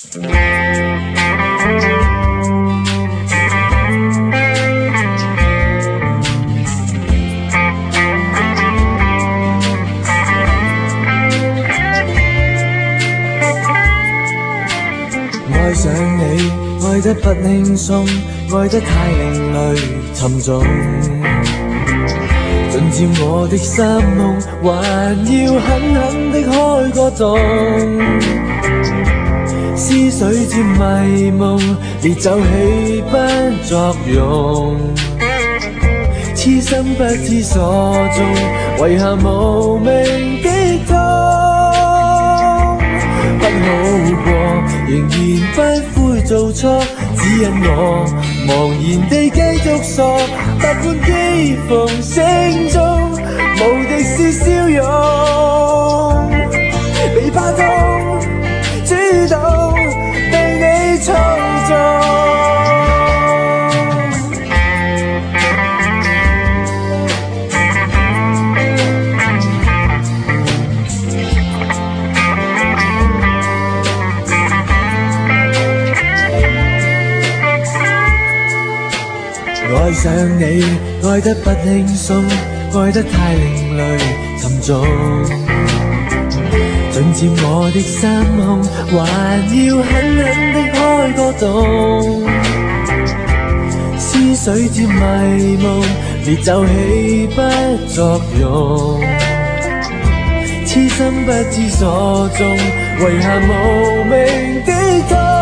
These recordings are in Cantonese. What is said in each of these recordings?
愛上你，愛得不輕鬆，愛得太另類沉重，盡佔我的心夢，還要狠狠的開個洞。思緒漸迷夢，烈酒起不作用，痴心不知所蹤，遺下無名的痛。不好過，仍然不悔做錯，只因我茫然地繼續傻，百般譏諷聲中，無敵是笑容。未怕痛，主動被你操縱。愛上你，愛得不輕鬆，愛得太另類沉重，盡佔我的心胸，還要狠狠的開個洞。思緒漸迷夢，烈酒起不作用，痴心不知所蹤，遺下無名的痛。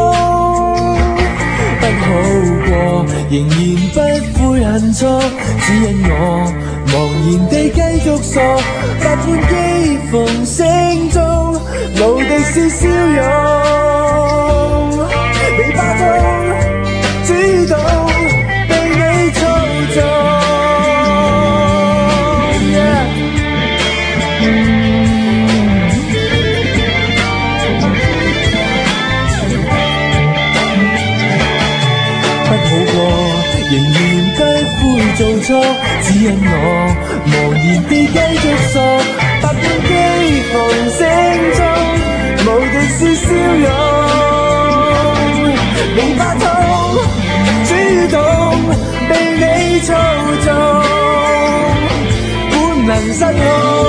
不好過，仍然不悔恨錯，只因我茫然地繼續傻，百般譏諷聲中，無敵是笑容。未怕痛，主動被你操縱。仍然不會做錯，只因我茫然地繼續傻，百般譏諷聲中，無敵是笑容。未怕痛，主動被你操縱，本能失控。